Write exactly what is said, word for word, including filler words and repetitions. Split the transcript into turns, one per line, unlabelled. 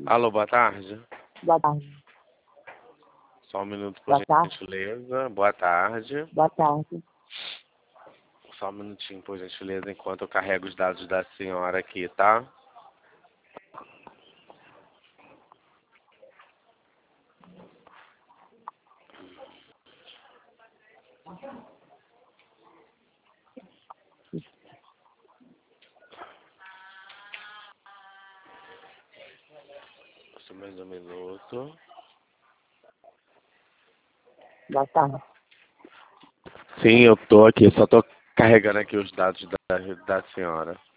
Alô, boa tarde.
Boa tarde.
Só um minuto, por
Boa tarde.
gentileza. Boa tarde.
Boa tarde.
Só um minutinho, por gentileza, enquanto eu carrego os dados da senhora aqui, tá? Só mais um minuto.
Boa tarde.
Sim, eu tô aqui, só tô carregando aqui os dados da, da senhora.